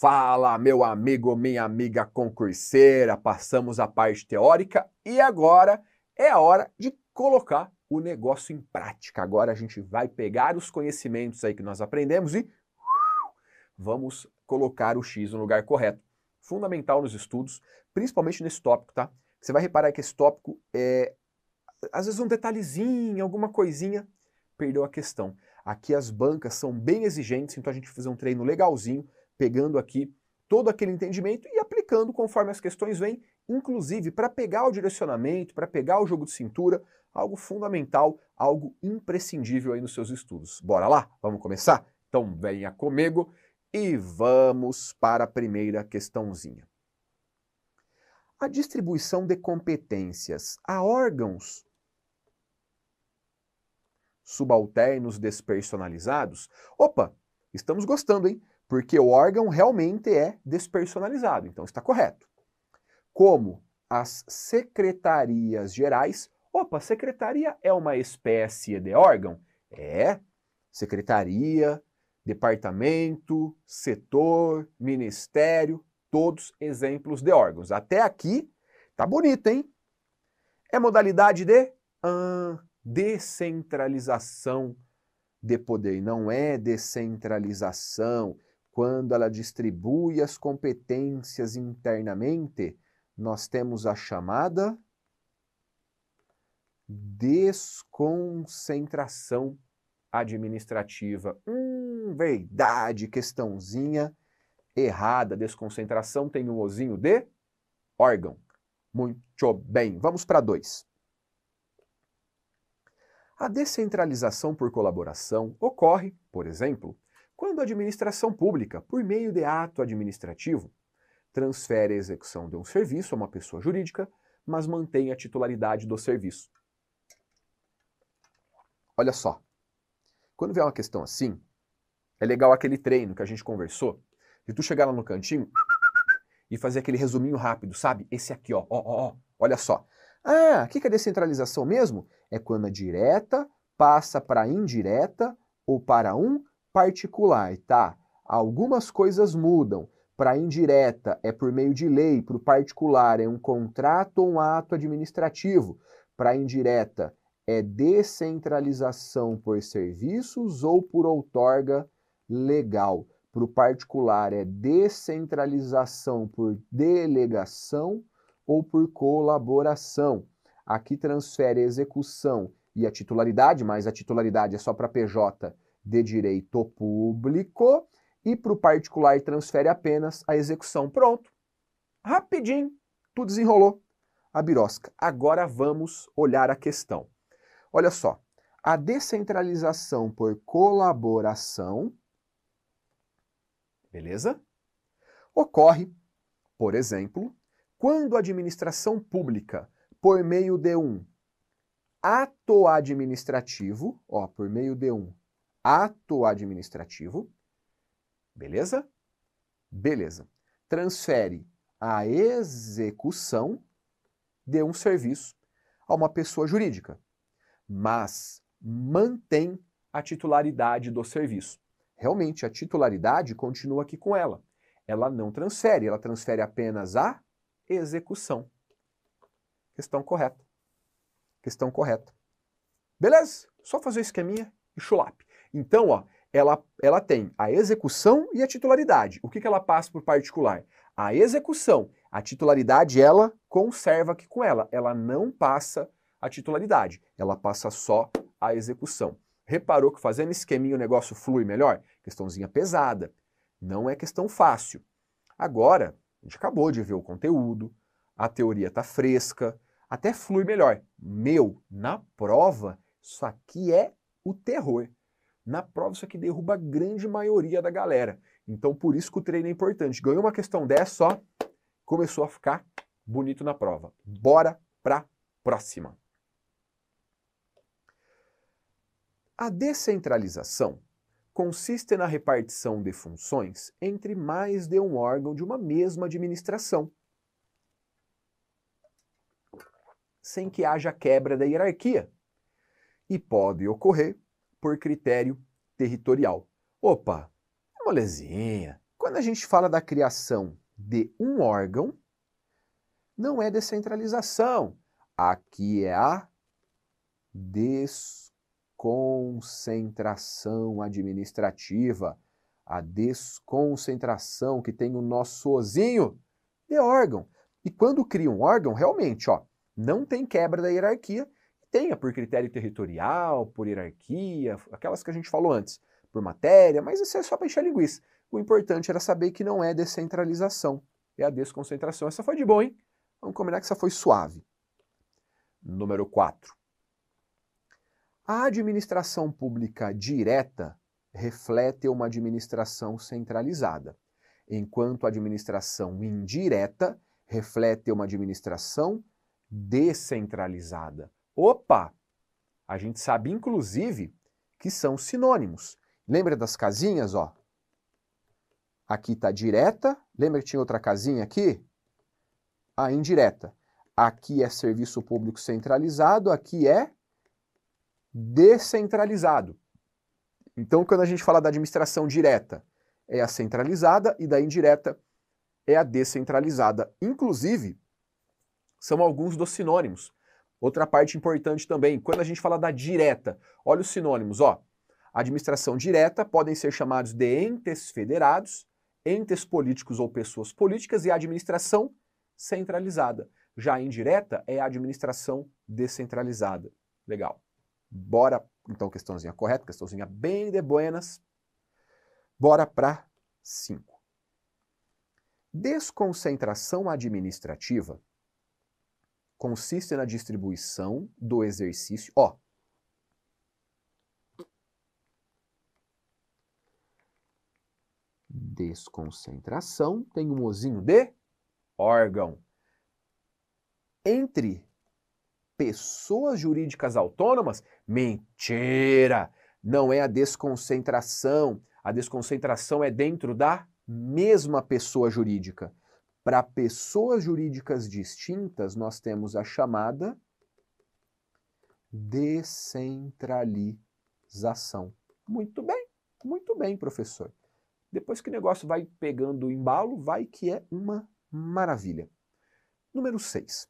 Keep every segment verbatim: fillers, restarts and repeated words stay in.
Fala, meu amigo, minha amiga concurseira, passamos a parte teórica e agora é a hora de colocar o negócio em prática. Agora a gente vai pegar os conhecimentos aí que nós aprendemos e vamos colocar o X no lugar correto. Fundamental nos estudos, principalmente nesse tópico, tá? Você vai reparar que esse tópico é, às vezes um detalhezinho, alguma coisinha, perdeu a questão. Aqui as bancas são bem exigentes, então a gente vai fazer um treino legalzinho, pegando aqui todo aquele entendimento e aplicando conforme as questões vêm, inclusive para pegar o direcionamento, para pegar o jogo de cintura, algo fundamental, algo imprescindível aí nos seus estudos. Bora lá? Vamos começar? Então venha comigo e vamos para a primeira questãozinha. A distribuição de competências a órgãos subalternos despersonalizados. Opa, estamos gostando, hein? Porque o órgão realmente é despersonalizado, então está correto. Como as secretarias gerais. Opa, secretaria é uma espécie de órgão? É. Secretaria, departamento, setor, ministério, todos exemplos de órgãos. Até aqui tá bonito, hein? É modalidade de ah, descentralização de poder. Não é descentralização. Quando ela distribui as competências internamente, nós temos a chamada desconcentração administrativa. Hum, verdade, questãozinha errada. Desconcentração tem um ozinho de órgão. Muito bem, vamos para dois. A descentralização por colaboração ocorre, por exemplo, quando a administração pública, por meio de ato administrativo, transfere a execução de um serviço a uma pessoa jurídica, mas mantém a titularidade do serviço. Olha só, quando vier uma questão assim, é legal aquele treino que a gente conversou, de tu chegar lá no cantinho e fazer aquele resuminho rápido, sabe? Esse aqui, ó, ó, ó, ó, olha só. Ah, o que é descentralização mesmo? É quando a direta passa para a indireta ou para um particular, tá? Algumas coisas mudam. Para a indireta é por meio de lei, para o particular é um contrato ou um ato administrativo. Para a indireta é descentralização por serviços ou por outorga legal. Para o particular é descentralização por delegação ou por colaboração. Aqui transfere a execução e a titularidade, mas a titularidade é só para P J de direito público, e para o particular transfere apenas a execução. Pronto. Rapidinho, tu desenrolou a birosca. Agora vamos olhar a questão. Olha só, a descentralização por colaboração, beleza? Ocorre, por exemplo, quando a administração pública, por meio de um ato administrativo, ó, por meio de um ato administrativo, beleza? Beleza. Transfere a execução de um serviço a uma pessoa jurídica, mas mantém a titularidade do serviço. Realmente, a titularidade continua aqui com ela. Ela não transfere, ela transfere apenas a execução. Questão correta. Questão correta. Beleza? Só fazer o esqueminha e chulape. Então, ó, ela, ela tem a execução e a titularidade. O que, que ela passa por particular? A execução. A titularidade, ela conserva aqui com ela. Ela não passa a titularidade. Ela passa só a execução. Reparou que fazendo esqueminha o negócio flui melhor? Questãozinha pesada. Não é questão fácil. Agora, a gente acabou de ver o conteúdo, a teoria está fresca, até flui melhor. Meu, na prova, isso aqui é o terror. Na prova, isso aqui derruba a grande maioria da galera. Então, por isso que o treino é importante. Ganhou uma questão dessa, ó, começou a ficar bonito na prova. Bora para próxima. A descentralização consiste na repartição de funções entre mais de um órgão de uma mesma administração, sem que haja quebra da hierarquia, e pode ocorrer por critério territorial. Opa, molezinha, quando a gente fala da criação de um órgão, não é descentralização. Aqui é a desconcentração administrativa. A desconcentração que tem o nosso ozinho de órgão. E quando cria um órgão, realmente, ó, não tem quebra da hierarquia, tenha por critério territorial, por hierarquia, aquelas que a gente falou antes, por matéria, mas isso é só para encher linguiça. O importante era saber que não é descentralização, é a desconcentração. Essa foi de boa, hein? Vamos combinar que essa foi suave. Número quatro. A administração pública direta reflete uma administração centralizada, enquanto a administração indireta reflete uma administração descentralizada. Opa! A gente sabe, inclusive, que são sinônimos. Lembra das casinhas, ó? Aqui está direta. Lembra que tinha outra casinha aqui? A indireta. Aqui é serviço público centralizado, aqui é descentralizado. Então, quando a gente fala da administração direta, é a centralizada e da indireta é a descentralizada. Inclusive, são alguns dos sinônimos. Outra parte importante também, quando a gente fala da direta, olha os sinônimos, ó. Administração direta podem ser chamados de entes federados, entes políticos ou pessoas políticas e a administração centralizada. Já a indireta é a administração descentralizada. Legal. Bora, então, questãozinha correta, questãozinha bem de buenas. Bora para cinco. Desconcentração administrativa consiste na distribuição do exercício, ó. Desconcentração tem um ozinho de órgão. Entre pessoas jurídicas autônomas, mentira! Não é a desconcentração. A desconcentração é dentro da mesma pessoa jurídica. Para pessoas jurídicas distintas, nós temos a chamada descentralização. Muito bem, muito bem, professor. Depois que o negócio vai pegando o embalo, vai que é uma maravilha. Número seis.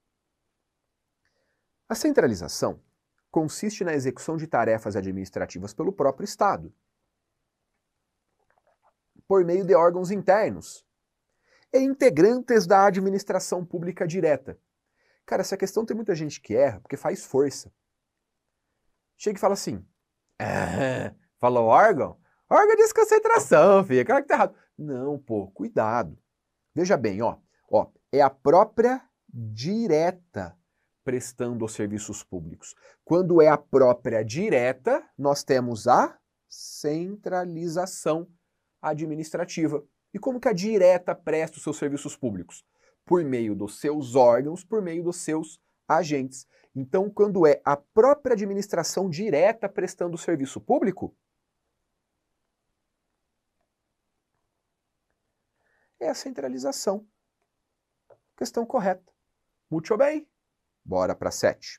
A centralização consiste na execução de tarefas administrativas pelo próprio Estado, por meio de órgãos internos e integrantes da administração pública direta. Cara, essa questão tem muita gente que erra porque faz força. Chega e fala assim, ah, falou órgão? Órgão de desconcentração, filho, claro que tá errado. Não, pô, cuidado. Veja bem, ó, ó, é a própria direta prestando os serviços públicos. Quando é a própria direta, nós temos a centralização administrativa. E como que a direta presta os seus serviços públicos? Por meio dos seus órgãos, por meio dos seus agentes. Então, quando é a própria administração direta prestando o serviço público, é a centralização. Questão correta. Muito bem. Bora para sete.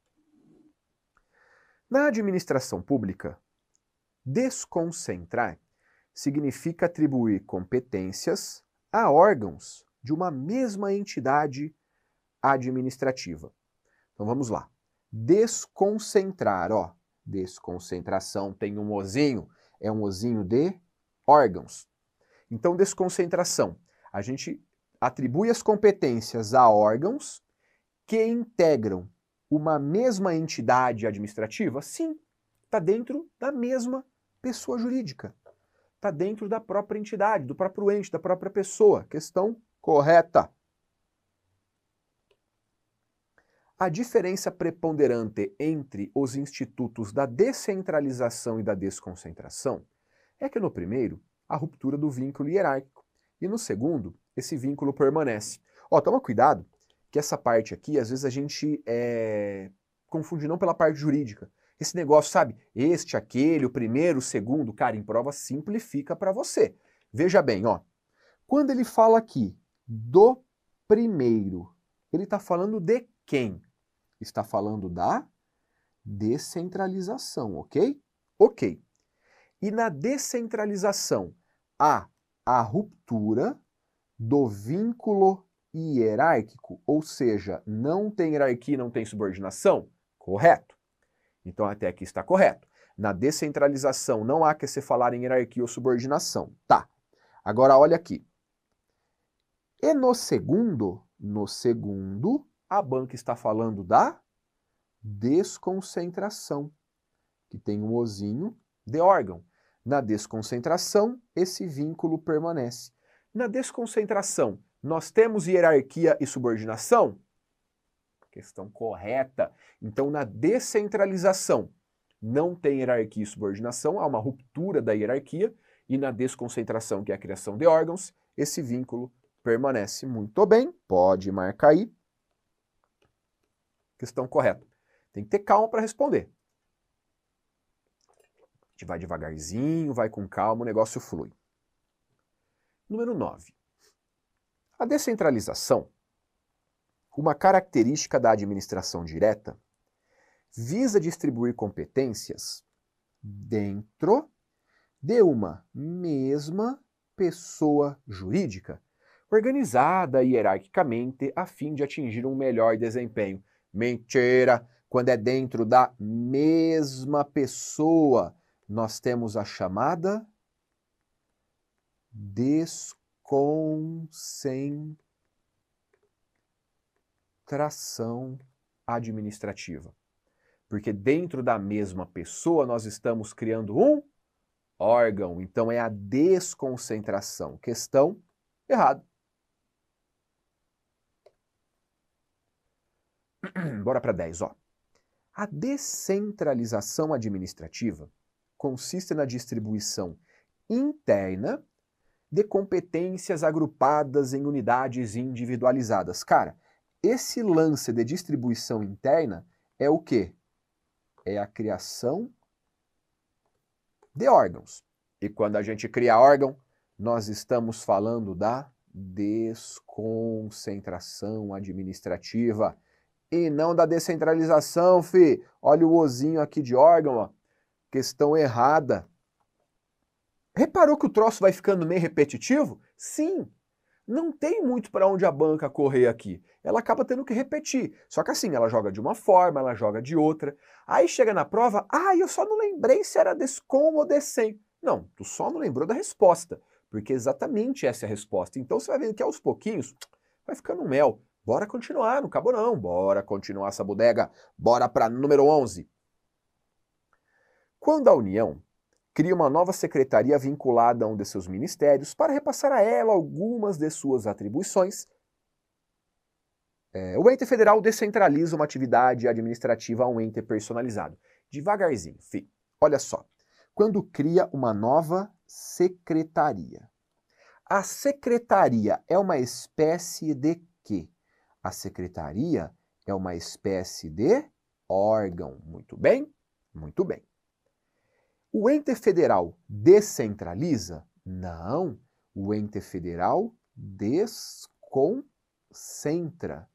Na administração pública, desconcentrar significa atribuir competências a órgãos de uma mesma entidade administrativa. Então vamos lá. Desconcentrar, ó. Desconcentração tem um ozinho, é um ozinho de órgãos. Então, desconcentração. A gente atribui as competências a órgãos que integram uma mesma entidade administrativa? Sim, está dentro da mesma pessoa jurídica. Está dentro da própria entidade, do próprio ente, da própria pessoa. Questão correta. A diferença preponderante entre os institutos da descentralização e da desconcentração é que no primeiro, a ruptura do vínculo hierárquico, e no segundo, esse vínculo permanece. Ó, toma cuidado, que essa parte aqui, às vezes a gente é, confunde não pela parte jurídica. Esse negócio, sabe, este, aquele, o primeiro, o segundo, cara, em prova simplifica para você. Veja bem, ó, quando ele fala aqui do primeiro, ele está falando de quem? Está falando da descentralização, ok? Ok. E na descentralização, a a ruptura do vínculo hierárquico, ou seja, não tem hierarquia, não tem subordinação? Correto. Então até aqui está correto. Na descentralização não há que se falar em hierarquia ou subordinação. Tá. Agora olha aqui. E no segundo, no segundo, a banca está falando da desconcentração, que tem um ozinho de órgão. Na desconcentração, esse vínculo permanece. Na desconcentração, nós temos hierarquia e subordinação? Questão correta. Então, na descentralização, não tem hierarquia e subordinação, há uma ruptura da hierarquia, e na desconcentração, que é a criação de órgãos, esse vínculo permanece. Muito bem, pode marcar aí. Questão correta. Tem que ter calma para responder. A gente vai devagarzinho, vai com calma, o negócio flui. Número nove. A descentralização, uma característica da administração direta, visa distribuir competências dentro de uma mesma pessoa jurídica, organizada hierarquicamente a fim de atingir um melhor desempenho. Mentira! Quando é dentro da mesma pessoa, nós temos a chamada desconcentração administrativa. Porque dentro da mesma pessoa nós estamos criando um órgão, então é a desconcentração. Questão errada. Bora para dez, ó. A descentralização administrativa consiste na distribuição interna de competências agrupadas em unidades individualizadas. Cara, esse lance de distribuição interna é o quê? É a criação de órgãos. E quando a gente cria órgão, nós estamos falando da desconcentração administrativa. E não da descentralização, fi. Olha o ozinho aqui de órgão, ó. Questão errada. Reparou que o troço vai ficando meio repetitivo? Sim. Não tem muito para onde a banca correr aqui. Ela acaba tendo que repetir. Só que assim, ela joga de uma forma, ela joga de outra. Aí chega na prova, ah, eu só não lembrei se era descom ou descem. Não, tu só não lembrou da resposta. Porque exatamente essa é a resposta. Então você vai vendo que aos pouquinhos vai ficando um mel. Bora continuar, não acabou não. Bora continuar essa bodega. Bora para número onze. Quando a União cria uma nova secretaria vinculada a um de seus ministérios para repassar a ela algumas de suas atribuições, é, o ente federal descentraliza uma atividade administrativa a um ente personalizado. Devagarzinho, fi. Olha só. Quando cria uma nova secretaria. A secretaria é uma espécie de quê? A secretaria é uma espécie de órgão. Muito bem? Muito bem. O ente federal descentraliza? Não. O ente federal desconcentra.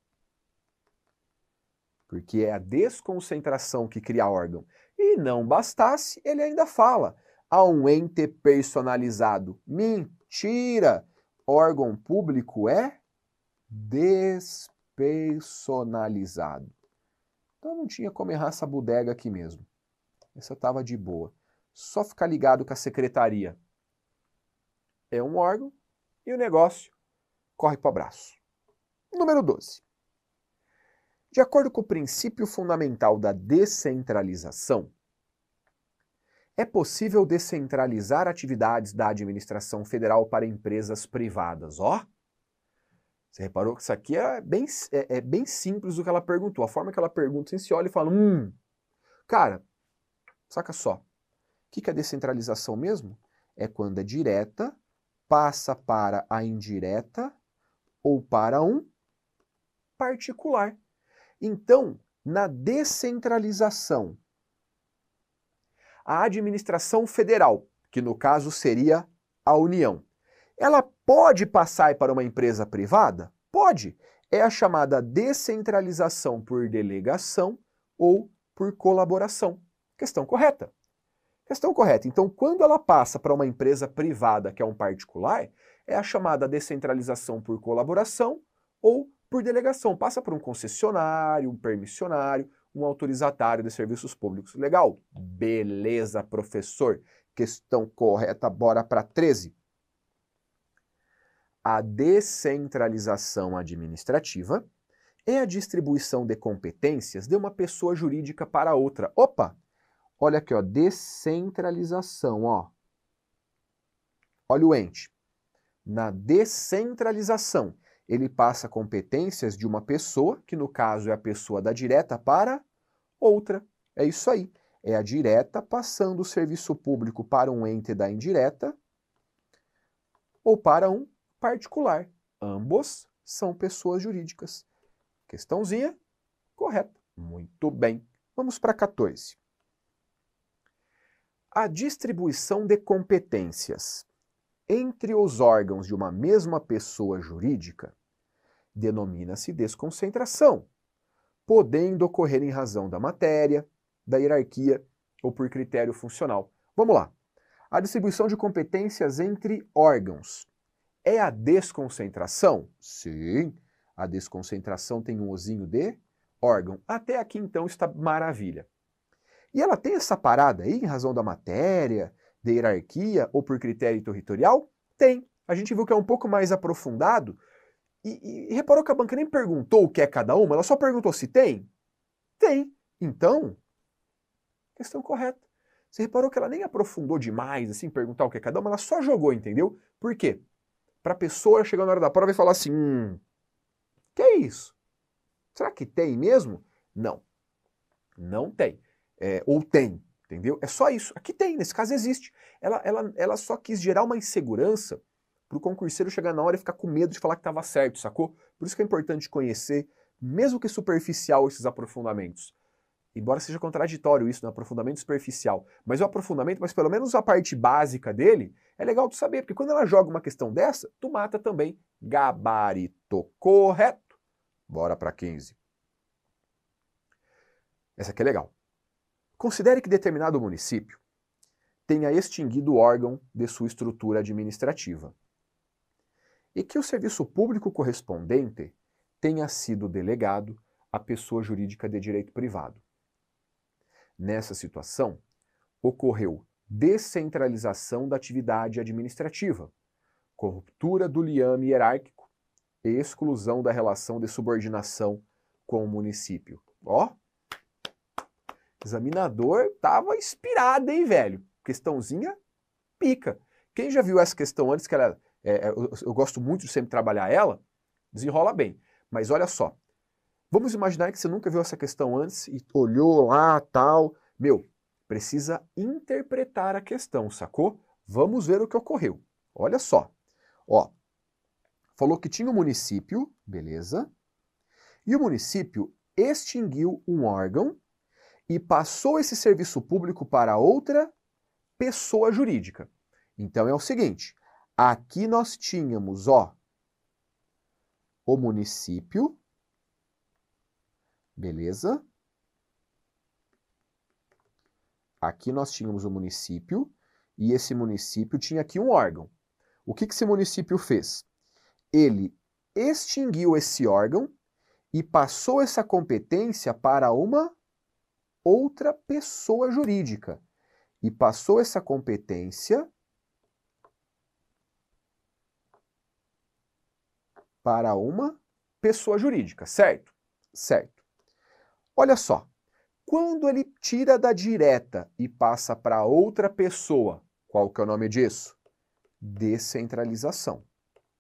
Porque é a desconcentração que cria órgão. E não bastasse, ele ainda fala. Há um ente personalizado. Mentira! Órgão público é despersonalizado. Então não tinha como errar essa bodega aqui mesmo. Essa estava de boa. Só ficar ligado com a secretaria. É um órgão e o negócio corre para o abraço. Número doze. De acordo com o princípio fundamental da descentralização, é possível descentralizar atividades da administração federal para empresas privadas. Ó, você reparou que isso aqui é bem, é, é bem simples o que ela perguntou. A forma que ela pergunta, você se olha e fala, hum, cara, saca só. O que é descentralização mesmo? É quando é direta, passa para a indireta ou para um particular. Então, na descentralização, a administração federal, que no caso seria a União, ela pode passar para uma empresa privada? Pode. É a chamada descentralização por delegação ou por colaboração. Questão correta. Questão correta. Então, quando ela passa para uma empresa privada, que é um particular, é a chamada descentralização por colaboração ou por delegação. Passa por um concessionário, um permissionário, um autorizatário de serviços públicos. Legal? Beleza, professor. Questão correta, bora para treze. A descentralização administrativa é a distribuição de competências de uma pessoa jurídica para outra. Opa! Olha aqui, ó, descentralização, ó. Olha o ente. Na descentralização, ele passa competências de uma pessoa, que no caso é a pessoa da direta, para outra. É isso aí. É a direta passando o serviço público para um ente da indireta ou para um particular. Ambos são pessoas jurídicas. Questãozinha correta. Muito bem. Vamos para quatorze. A distribuição de competências entre os órgãos de uma mesma pessoa jurídica denomina-se desconcentração, podendo ocorrer em razão da matéria, da hierarquia ou por critério funcional. Vamos lá. A distribuição de competências entre órgãos é a desconcentração? Sim, a desconcentração tem um ozinho de órgão. Até aqui, então, está maravilha. E ela tem essa parada aí, em razão da matéria, de hierarquia ou por critério territorial? Tem. A gente viu que é um pouco mais aprofundado. E, e, e reparou que a banca nem perguntou o que é cada uma, ela só perguntou se tem? Tem. Então, questão correta. Você reparou que ela nem aprofundou demais, assim, perguntar o que é cada uma, ela só jogou, entendeu? Por quê? Para a pessoa chegar na hora da prova e falar assim, hum, que é isso? Será que tem mesmo? Não. Não tem. É, ou tem, entendeu? É só isso. Aqui tem, nesse caso existe. Ela, ela, ela só quis gerar uma insegurança para o concurseiro chegar na hora e ficar com medo de falar que estava certo, sacou? Por isso que é importante conhecer, mesmo que superficial, esses aprofundamentos. Embora seja contraditório isso, no aprofundamento superficial. Mas o aprofundamento, mas pelo menos a parte básica dele, é legal tu saber, porque quando ela joga uma questão dessa, tu mata também. Gabarito correto. Bora para quinze. Essa aqui é legal. Considere que determinado município tenha extinguido o órgão de sua estrutura administrativa e que o serviço público correspondente tenha sido delegado à pessoa jurídica de direito privado. Nessa situação, ocorreu descentralização da atividade administrativa, corruptura do liame hierárquico e exclusão da relação de subordinação com o município. Ó, examinador tava inspirado, hein, velho? Questãozinha pica. Quem já viu essa questão antes, que ela, é, eu, eu gosto muito de sempre trabalhar ela, desenrola bem. Mas olha só, vamos imaginar que você nunca viu essa questão antes e olhou lá, tal. Meu, precisa interpretar a questão, sacou? Vamos ver o que ocorreu. Olha só. Ó, falou que tinha um município, beleza? E o município extinguiu um órgão e passou esse serviço público para outra pessoa jurídica. Então é o seguinte, aqui nós tínhamos, ó, o município, beleza? Aqui nós tínhamos o município e esse município tinha aqui um órgão. O que que esse município fez? Ele extinguiu esse órgão e passou essa competência para uma outra pessoa jurídica. E passou essa competência para uma pessoa jurídica, certo? Certo. Olha só, quando ele tira da direta e passa para outra pessoa, qual que é o nome disso? Descentralização.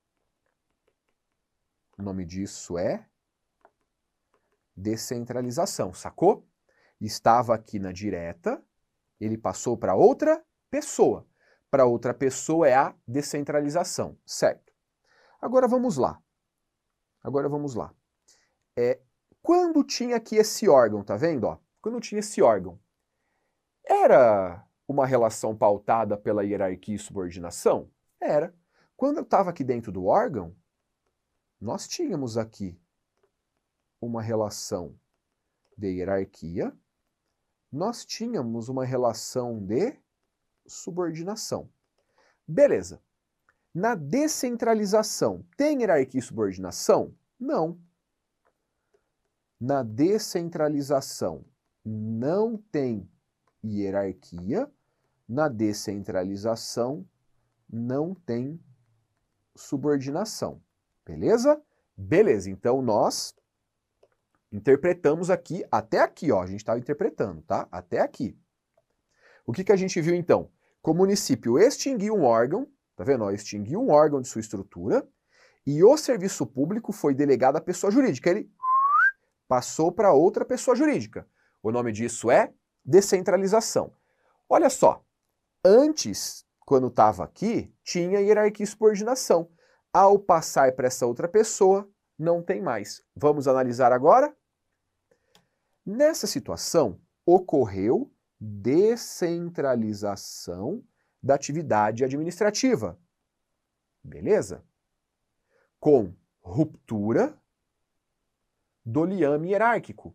O nome disso é descentralização, sacou? Estava aqui na direta, ele passou para outra pessoa. Para outra pessoa é a descentralização, certo? Agora vamos lá. Agora vamos lá. É, quando tinha aqui esse órgão, tá vendo? Ó? Quando tinha esse órgão, era uma relação pautada pela hierarquia e subordinação? Era. Quando eu estava aqui dentro do órgão, nós tínhamos aqui uma relação de hierarquia, nós tínhamos uma relação de subordinação. Beleza. Na descentralização, tem hierarquia e subordinação? Não. Na descentralização, não tem hierarquia. Na descentralização, não tem subordinação. Beleza? Beleza, então nós interpretamos aqui, até aqui, ó, a gente estava interpretando, tá? Até aqui. O que, que a gente viu então? Que o município extinguiu um órgão, tá vendo? Ó, extinguiu um órgão de sua estrutura e o serviço público foi delegado à pessoa jurídica. Ele passou para outra pessoa jurídica. O nome disso é descentralização. Olha só, antes, quando estava aqui, tinha hierarquia e subordinação. Ao passar para essa outra pessoa, não tem mais. Vamos analisar agora? Nessa situação, ocorreu descentralização da atividade administrativa. Beleza? Com ruptura do liame hierárquico.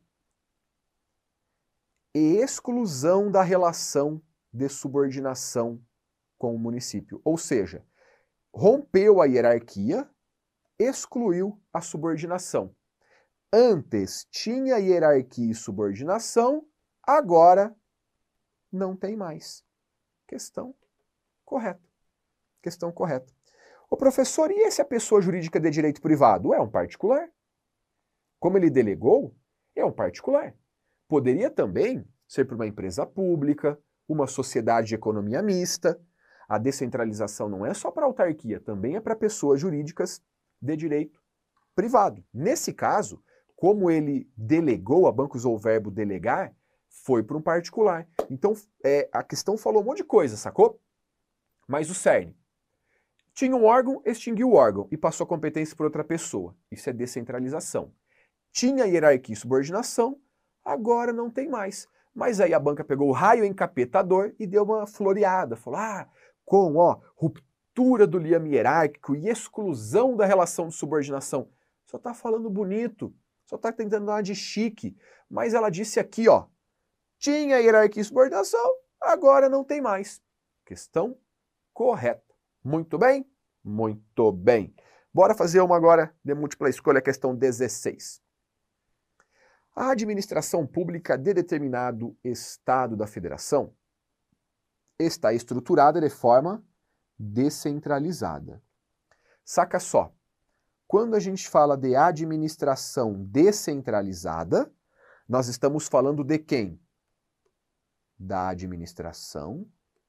E exclusão da relação de subordinação com o município. Ou seja, rompeu a hierarquia, excluiu a subordinação. Antes tinha hierarquia e subordinação, agora não tem mais. Questão correta. Questão correta. Ô professor, e se a pessoa jurídica de direito privado? É um particular. Como ele delegou, é um particular. Poderia também ser para uma empresa pública, uma sociedade de economia mista. A descentralização não é só para autarquia, também é para pessoas jurídicas de direito privado. Nesse caso, como ele delegou, a banco usou o verbo delegar, foi para um particular. Então, é, a questão falou um monte de coisa, sacou? Mas o cerne. Tinha um órgão, extinguiu o órgão e passou a competência para outra pessoa. Isso é descentralização. Tinha hierarquia e subordinação, agora não tem mais. Mas aí a banca pegou o raio encapetador e deu uma floreada. Falou, ah, com ó, ruptura do liame hierárquico e exclusão da relação de subordinação. Só está falando bonito, só está tentando dar uma de chique. Mas ela disse aqui, ó, tinha hierarquia e subordinação, agora não tem mais. Questão correta. Muito bem? Muito bem. Bora fazer uma agora de múltipla escolha, questão dezesseis. A administração pública de determinado estado da federação está estruturada de forma descentralizada. Saca só, quando a gente fala de administração descentralizada, nós estamos falando de quem? Da administração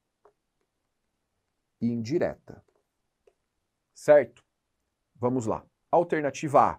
indireta. Certo? Vamos lá. Alternativa A.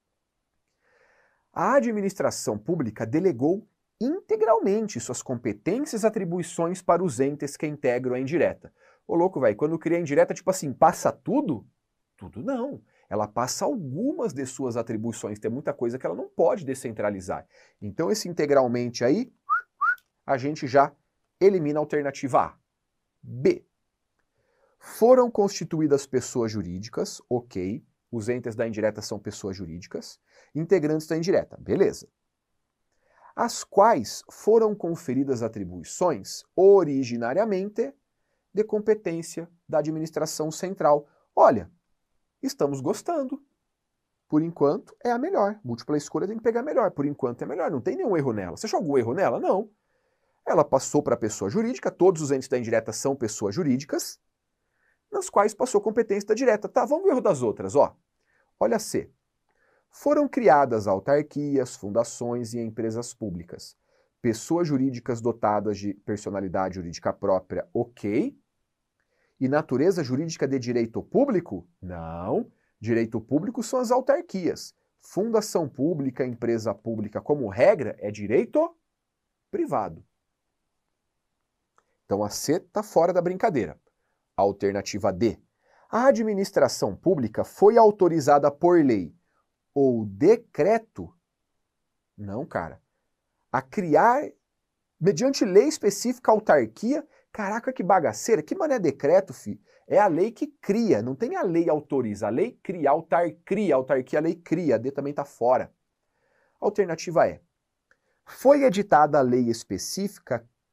A administração pública delegou integralmente suas competências e atribuições para os entes que integram a indireta. Ô louco, velho, quando cria a indireta, tipo assim, passa tudo? Tudo não. Ela passa algumas de suas atribuições. Tem muita coisa que ela não pode descentralizar. Então esse integralmente aí, a gente já elimina a alternativa A. B. Foram constituídas pessoas jurídicas, ok. Os entes da indireta são pessoas jurídicas, integrantes da indireta, beleza. As quais foram conferidas atribuições originariamente de competência da administração central. Olha, estamos gostando. Por enquanto é a melhor. Múltipla escolha tem que pegar a melhor. Por enquanto é melhor, não tem nenhum erro nela. Você achou algum erro nela? Não. Ela passou para a pessoa jurídica, todos os entes da indireta são pessoas jurídicas, nas quais passou competência da direta. Tá, vamos ver o erro das outras, ó. Olha C. Foram criadas autarquias, fundações e empresas públicas. Pessoas jurídicas dotadas de personalidade jurídica própria, ok. E natureza jurídica de direito público? Não. Direito público são as autarquias. Fundação pública, empresa pública, como regra, é direito privado. Então a C está fora da brincadeira. Alternativa D. A administração pública foi autorizada por lei ou decreto? Não, cara. A criar, mediante lei específica, autarquia. Caraca, que bagaceira. Que mané decreto, filho? É a lei que cria. Não tem a lei autoriza. A lei cria. Autarquia. Autarquia, a lei cria. A D também está fora. Alternativa E. Foi editada a lei específica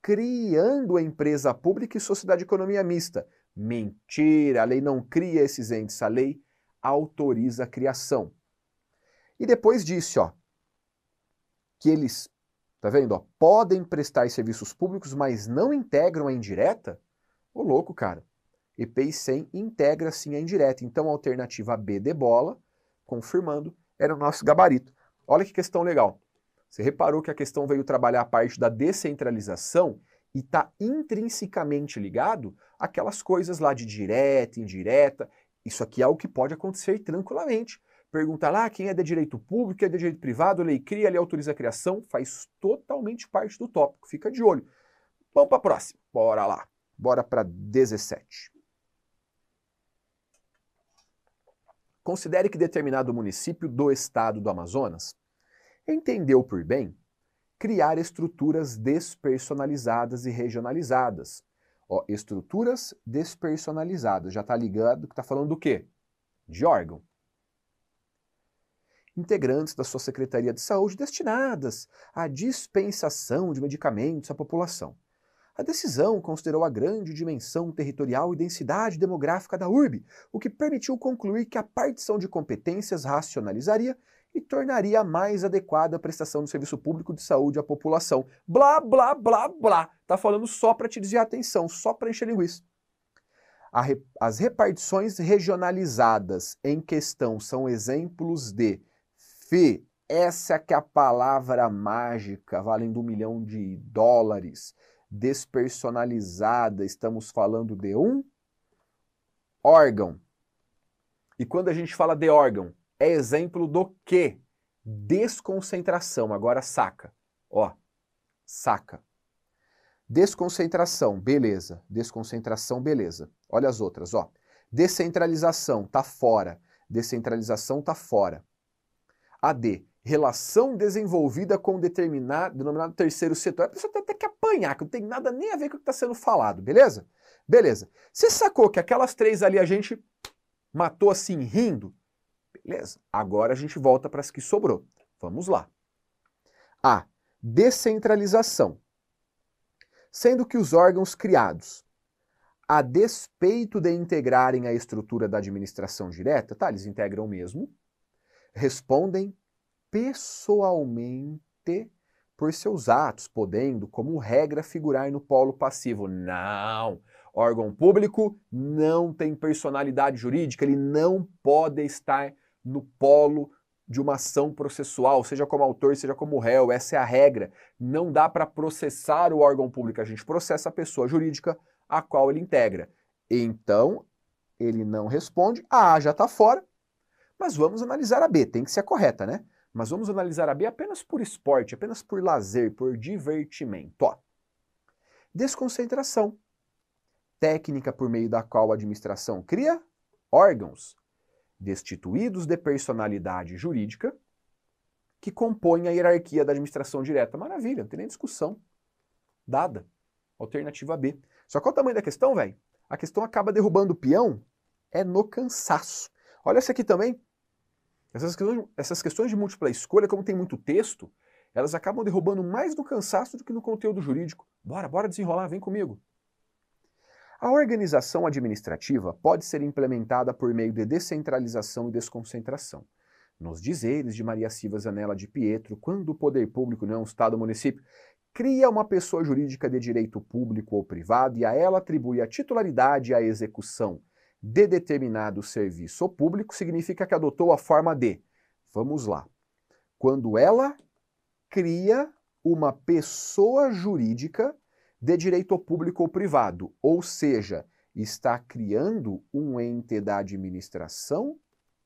criando a empresa pública e sociedade de economia mista. Mentira, a lei não cria esses entes, a lei autoriza a criação. E depois disse, ó, que eles, tá vendo, ó, podem prestar serviços públicos, mas não integram a indireta? Ô louco, cara. E P I cem integra sim a indireta. Então a alternativa B de bola, confirmando, era o nosso gabarito. Olha que questão legal. Você reparou que a questão veio trabalhar a parte da descentralização e está intrinsecamente ligado àquelas coisas lá de direta, indireta. Isso aqui é algo que pode acontecer tranquilamente. Pergunta lá quem é de direito público, quem é de direito privado, lei cria, lei autoriza a criação, faz totalmente parte do tópico. Fica de olho. Vamos para a próxima. Bora lá. Bora para dezessete. Considere que determinado município do estado do Amazonas entendeu por bem criar estruturas despersonalizadas e regionalizadas. Ó, estruturas despersonalizadas, já está ligado que está falando do quê? De órgão. Integrantes da sua Secretaria de Saúde destinadas à dispensação de medicamentos à população. A decisão considerou a grande dimensão territorial e densidade demográfica da urbe, o que permitiu concluir que a partição de competências racionalizaria e tornaria mais adequada a prestação do serviço público de saúde à população. Blá, blá, blá, blá. Tá falando só para te desviar a atenção, só para encher linguiça. Re... As repartições regionalizadas em questão são exemplos de F, essa que é a palavra mágica, valendo um milhão de dólares. Despersonalizada, estamos falando de um órgão. E quando a gente fala de órgão, é exemplo do quê? Desconcentração. Agora saca. Ó, saca. Desconcentração, beleza. Desconcentração, beleza. Olha as outras, ó. Descentralização, tá fora. Descentralização tá fora. A D, relação desenvolvida com determinado, denominado terceiro setor. A pessoa tem até que apanhar, que não tem nada nem a ver com o que está sendo falado, beleza? Beleza. Você sacou que aquelas três ali a gente matou assim, rindo? Beleza. Agora a gente volta para as que sobrou. Vamos lá. A, descentralização. Sendo que os órgãos criados, a despeito de integrarem a estrutura da administração direta, tá, eles integram mesmo, respondem pessoalmente por seus atos, podendo, como regra, figurar no polo passivo. Não! Órgão público não tem personalidade jurídica, ele não pode estar no polo de uma ação processual, seja como autor, seja como réu, essa é a regra. Não dá para processar o órgão público, a gente processa a pessoa jurídica a qual ele integra. Então, ele não responde, a A já está fora, mas vamos analisar a B, tem que ser a correta, né? Mas vamos analisar a B apenas por esporte, apenas por lazer, por divertimento. Ó. Desconcentração. Técnica por meio da qual a administração cria órgãos destituídos de personalidade jurídica que compõem a hierarquia da administração direta. Maravilha, não tem nem discussão. Dada. Alternativa B. Só qual é o tamanho da questão, velho? A questão acaba derrubando o peão é no cansaço. Olha essa aqui também. Essas questões, essas questões de múltipla escolha, como tem muito texto, elas acabam derrubando mais no cansaço do que no conteúdo jurídico. Bora, bora desenrolar, vem comigo. A organização administrativa pode ser implementada por meio de descentralização e desconcentração. Nos dizeres de Maria Silva Zanella de Pietro, quando o poder público, não é um Estado ou município, cria uma pessoa jurídica de direito público ou privado e a ela atribui a titularidade e a execução de determinado serviço ou público, significa que adotou a forma de, vamos lá, quando ela cria uma pessoa jurídica de direito público ou privado, ou seja, está criando um ente da administração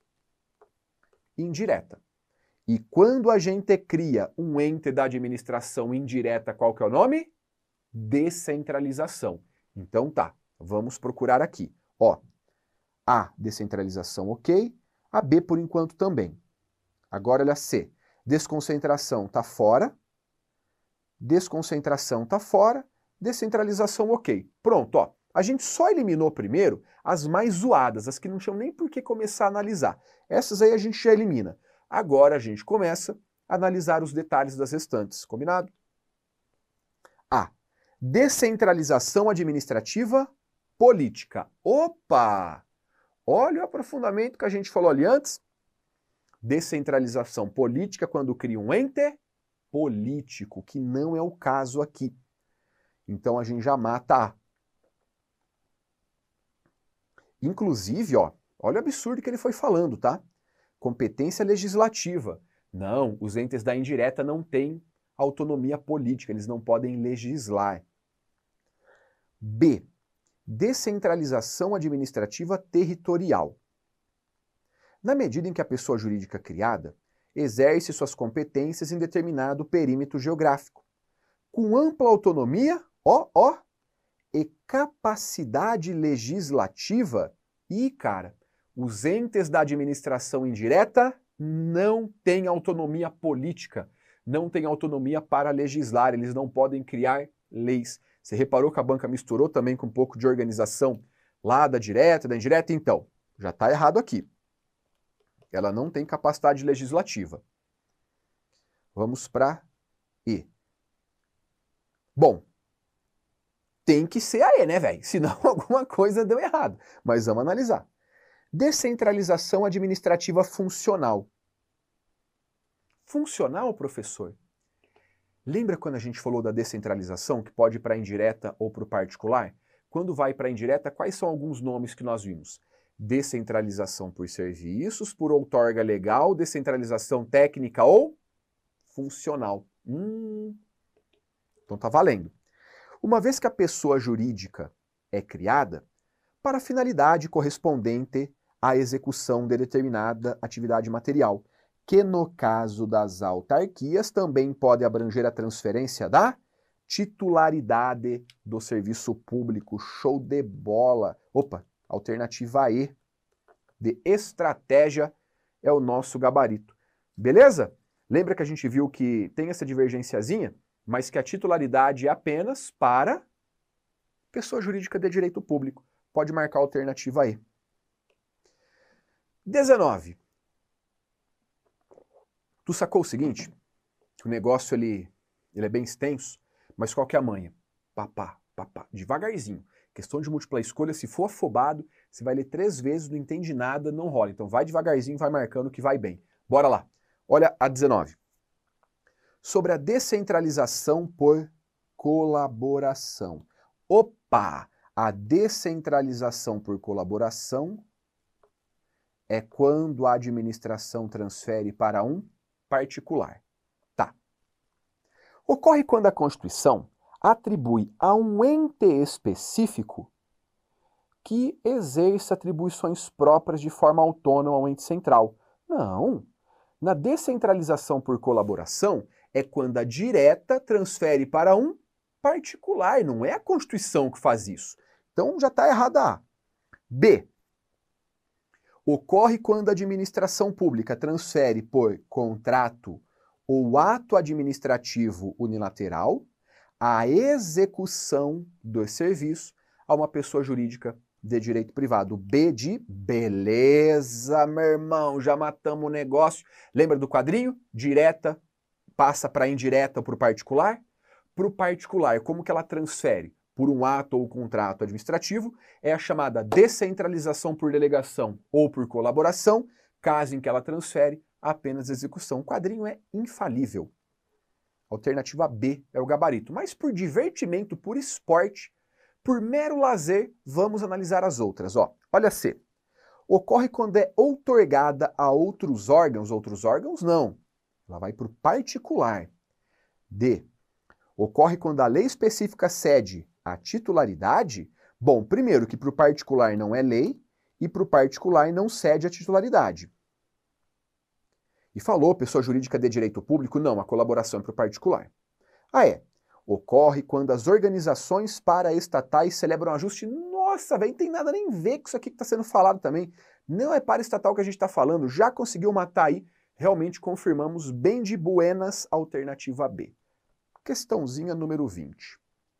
indireta. E quando a gente cria um ente da administração indireta, qual que é o nome? Descentralização. Então tá, vamos procurar aqui. Ó, A, descentralização, ok. A B, por enquanto, também. Agora, olha a C. Desconcentração tá fora. Desconcentração tá fora. Descentralização, ok. Pronto, ó. A gente só eliminou primeiro as mais zoadas, as que não tinham nem por que começar a analisar. Essas aí a gente já elimina. Agora a gente começa a analisar os detalhes das restantes. Combinado? A. Descentralização administrativa política. Opa! Olha o aprofundamento que a gente falou ali antes. Descentralização política quando cria um ente político, que não é o caso aqui. Então a gente já mata A. Inclusive, ó, olha o absurdo que ele foi falando, tá? Competência legislativa. Não, os entes da indireta não têm autonomia política, eles não podem legislar. B. Descentralização administrativa territorial. Na medida em que a pessoa jurídica criada exerce suas competências em determinado perímetro geográfico, com ampla autonomia, ó, ó, e capacidade legislativa, e, cara, os entes da administração indireta não têm autonomia política, não têm autonomia para legislar, eles não podem criar leis. Você reparou que a banca misturou também com um pouco de organização lá da direta, da indireta? Então, já está errado aqui. Ela não tem capacidade legislativa. Vamos para E. Bom, tem que ser a E, né, velho? Senão alguma coisa deu errado. Mas vamos analisar. Descentralização administrativa funcional. Funcional, professor? Lembra quando a gente falou da descentralização, que pode ir para a indireta ou para o particular? Quando vai para a indireta, quais são alguns nomes que nós vimos? Descentralização por serviços, por outorga legal, descentralização técnica ou funcional. Hum, então tá valendo. Uma vez que a pessoa jurídica é criada, para finalidade correspondente à execução de determinada atividade material, que no caso das autarquias também pode abranger a transferência da titularidade do serviço público. Show de bola! Opa, alternativa E de estratégia é o nosso gabarito. Beleza? Lembra que a gente viu que tem essa divergênciazinha, mas que a titularidade é apenas para pessoa jurídica de direito público. Pode marcar a alternativa E. dezenove. Tu sacou o seguinte? Que o negócio ele, ele é bem extenso, mas qual que é a manha? Papá, papá, devagarzinho. Questão de múltipla escolha, se for afobado, você vai ler três vezes, não entende nada, não rola. Então vai devagarzinho, vai marcando que vai bem. Bora lá. Olha a dezenove. Sobre a descentralização por colaboração. Opa! A descentralização por colaboração é quando a administração transfere para um particular. Tá. Ocorre quando a Constituição atribui a um ente específico que exerce atribuições próprias de forma autônoma ao ente central. Não. Na descentralização por colaboração é quando a direta transfere para um particular, não é a Constituição que faz isso. Então já está errada a. B. Ocorre quando a administração pública transfere por contrato ou ato administrativo unilateral a execução do serviço a uma pessoa jurídica de direito privado. B de beleza, meu irmão, já matamos o negócio. Lembra do quadrinho? Direta passa para indireta ou para o particular? Para o particular, como que ela transfere? Por um ato ou contrato administrativo, é a chamada descentralização por delegação ou por colaboração, caso em que ela transfere apenas execução. O quadrinho é infalível. Alternativa B é o gabarito. Mas por divertimento, por esporte, por mero lazer, vamos analisar as outras. Ó, olha C. Ocorre quando é outorgada a outros órgãos. Outros órgãos, não. Ela vai para o particular. D. Ocorre quando a lei específica cede a titularidade. Bom, primeiro que para o particular não é lei e para o particular não cede a titularidade. E falou, pessoa jurídica de direito público, não, a colaboração é para o particular. Ah, é. Ocorre quando as organizações paraestatais celebram ajuste. Nossa, velho, não tem nada nem a ver com isso aqui que está sendo falado também. Não é paraestatal que a gente está falando. Já conseguiu matar aí. Realmente confirmamos bem de buenas, alternativa B. Questãozinha número vinte.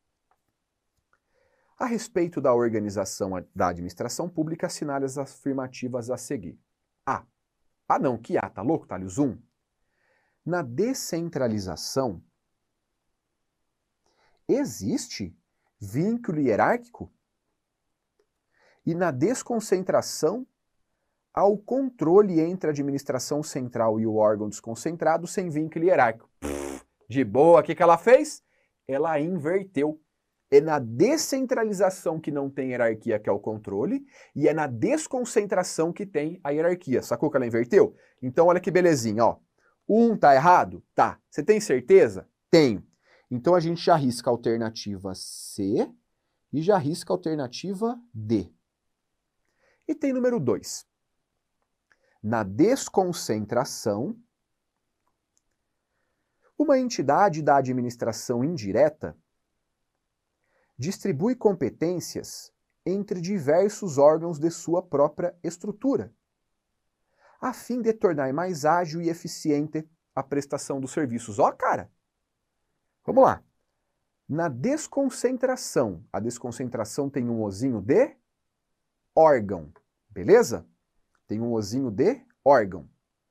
A respeito da organização da administração pública, assinale as afirmativas a seguir. A. Ah não, que A? Tá louco, Thales? um. Na descentralização, existe vínculo hierárquico? E na desconcentração, há o controle entre a administração central e o órgão desconcentrado sem vínculo hierárquico. Pff, de boa, o que, que ela fez? Ela inverteu. É na descentralização que não tem hierarquia, que é o controle, e é na desconcentração que tem a hierarquia. Sacou que ela inverteu? Então olha que belezinha, ó. Um tá errado? Tá. Você tem certeza? Tenho. Então a gente já risca a alternativa C e já risca a alternativa D. E tem número dois. Na desconcentração, uma entidade da administração indireta distribui competências entre diversos órgãos de sua própria estrutura, a fim de tornar mais ágil e eficiente a prestação dos serviços. Ó, cara! Vamos lá. Na desconcentração, a desconcentração tem um ozinho de órgão, beleza? Tem um ozinho de órgão.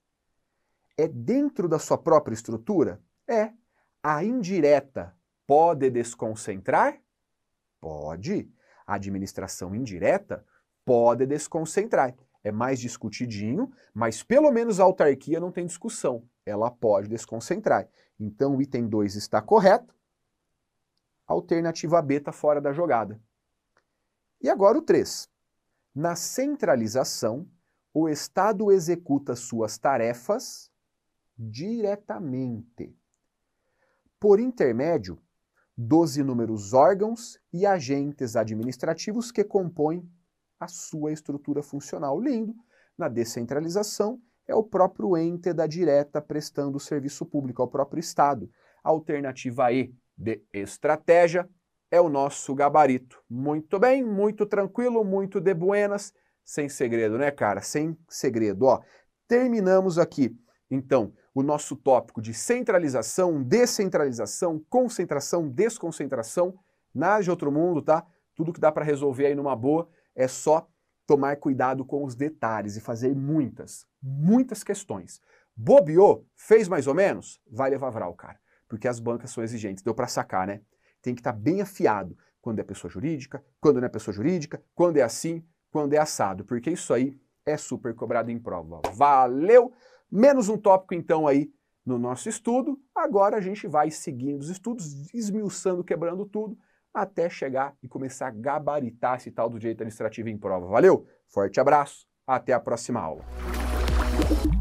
É dentro da sua própria estrutura? É. A indireta pode desconcentrar? Pode. A administração indireta pode desconcentrar. É mais discutidinho, mas pelo menos a autarquia não tem discussão. Ela pode desconcentrar. Então o item dois está correto. A alternativa B está fora da jogada. E agora o três. Na centralização, o Estado executa suas tarefas diretamente, por intermédio dos inúmeros órgãos e agentes administrativos que compõem a sua estrutura funcional. Lindo. Na descentralização, é o próprio ente da direta prestando o serviço público, é o próprio Estado. A alternativa E de estratégia é o nosso gabarito. Muito bem, muito tranquilo, muito de buenas, sem segredo, né, cara? Sem segredo, ó. Terminamos aqui, então, o nosso tópico de centralização, descentralização, concentração, desconcentração, nada de outro mundo, tá? Tudo que dá para resolver aí numa boa é só tomar cuidado com os detalhes e fazer muitas, muitas questões. Bobeou? Fez mais ou menos? Vai levar vral, cara, porque as bancas são exigentes. Deu para sacar, né? Tem que estar bem afiado quando é pessoa jurídica, quando não é pessoa jurídica, quando é assim, quando é assado, porque isso aí é super cobrado em prova. Valeu! Menos um tópico então aí no nosso estudo. Agora a gente vai seguindo os estudos, esmiuçando, quebrando tudo, até chegar e começar a gabaritar esse tal do direito administrativo em prova. Valeu? Forte abraço, até a próxima aula.